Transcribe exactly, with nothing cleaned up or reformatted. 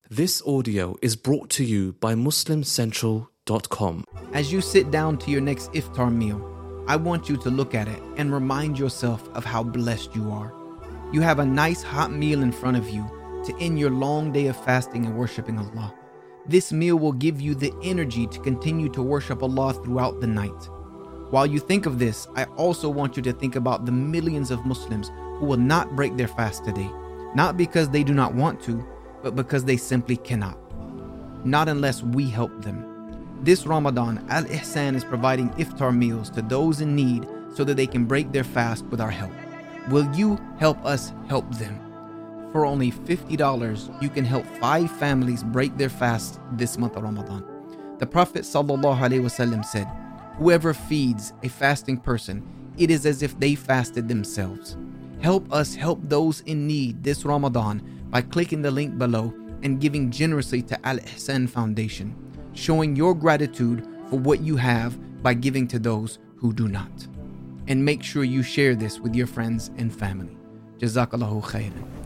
This audio is brought to you by Muslim Central dot com. As you sit down to your next iftar meal, I want you to look at it and remind yourself of how blessed you are. You have a nice hot meal in front of you to end your long day of fasting and worshiping Allah. This meal will give you the energy to continue to worship Allah throughout the night. While you think of this, I also want you to think about the millions of Muslims who will not break their fast today, not because they do not want to, but because they simply cannot. Not unless we help them. This Ramadan, Al Ihsan is providing iftar meals to those in need so that they can break their fast with our help. Will you help us help them? For only fifty dollars, you can help five families break their fast this month of Ramadan. The Prophet ﷺ said, whoever feeds a fasting person, it is as if they fasted themselves. Help us help those in need this Ramadan by clicking the link below and giving generously to Al Ihsan Foundation, showing your gratitude for what you have by giving to those who do not. And make sure you share this with your friends and family. Jazakallahu khairan.